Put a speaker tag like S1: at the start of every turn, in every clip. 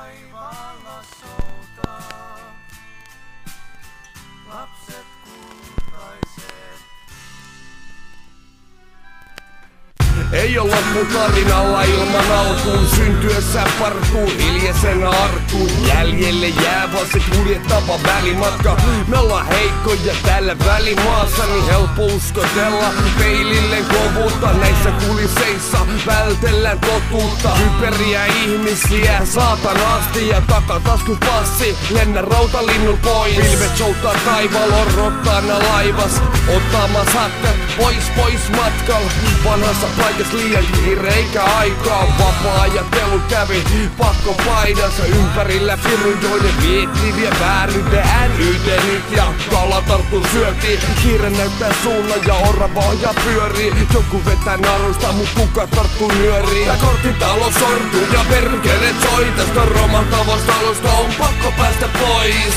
S1: taivaalla soutaa. Lapset kultaiset.
S2: Ei oo loppu tarinalla ilman alkuun. Syntyessä partuu hiljaisena arkkuun. Jäljelle jää vaan se kuljettava välimatka. Me ollaan heikkoja tällä välimaassa, niin helppo uskotella peilille kovuutta. Näissä kulisseissa vältellään totuutta. Hyperiä ihmisiä saatanasti ja takataskus passi. Lennä rautalinnul pois. Pilvet soutaa taivaalla rottaana laivas. Ottamas hattet pois matkalla. Vanhassa paikassa liian kiire eikä aikaa. Vapaa-ajattelu kävi pakko paidassa. Ympärillä piru, joiden vietti vie vääryyteen äänyyteen nyt. Ja kala tarttuu syötiin. Kiire näyttää suunnan ja orava ohjaa pyörii. Joku vetää narusta, mut kuka tarttuu nyöriin. Tää korttitalo sortuu ja perkele soi. Tästä romahtavasta talosta on pakko päästä pois.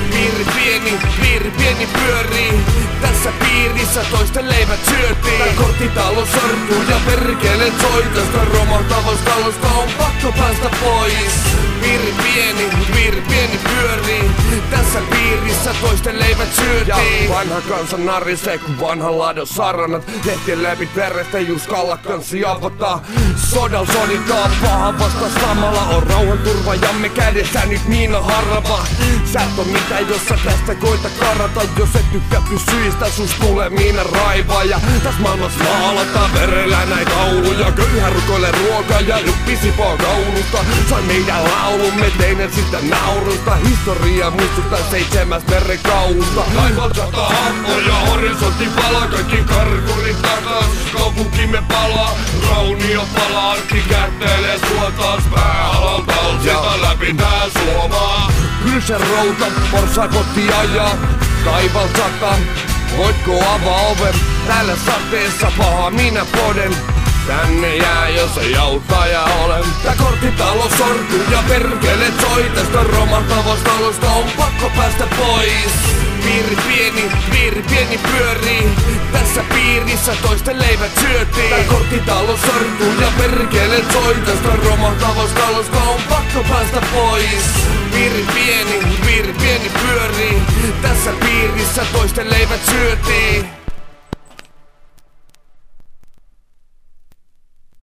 S2: Piiri pieni pyörii. Tässä piirissä toisten leivät syötiin. Tää korttitalo sortuu ja perkele soi. Tästä romahtavasta talosta on pakko päästä pois. Piiri pieni pyörii. Tässä piirissä toisten leivät syötiin. Ja vanha kansa narisee kun vanha ladon saranat. Lehtien läpi perästä ei uskalla kansi avata. Sodal soditaan paha vasta samalla. On rauhanturvajamme kädessä nyt Miina Harava. Sä et oo mitään jos sä tästä koita karata. Jos et tykkää pysyistä sus tulee Miina raivaaja. Täs maailmassa maalataan verellä näitä tauluja. Köyhä rukoilee ruokaa ja juppi sipoo kaulusta. Sai meidän laulumme teinen siltä naurusta. Historia muistuttaa 7. merenkaulusta. Taivaalta sataa happoja, horisontti palaa. Kaikki karkurit takas, kaupunkimme palaa. Raunio palaa, arki kättelee sua taas. Pääalalta on sieltä läpi tää Suomaa. Krysän routa, porsa koti ajaa. Taivaal sataa, voitko avaa oven? Täällä sateessa paha minä poden. Tänne jää jos ei autaja ole. Tää korttitalo sortuu ja perkele soi. Tästä romahtavasta talosta on pakko päästä pois. Piiri pieni pyörii. Tässä piirissä toisten leivät syötiin. Tää korttitalo sortuu ja perkele soi. Tästä romahtavasta talosta on pakko päästä pois. Piiri pieni pyörii. Tässä piirissä toisten leivät syötiin.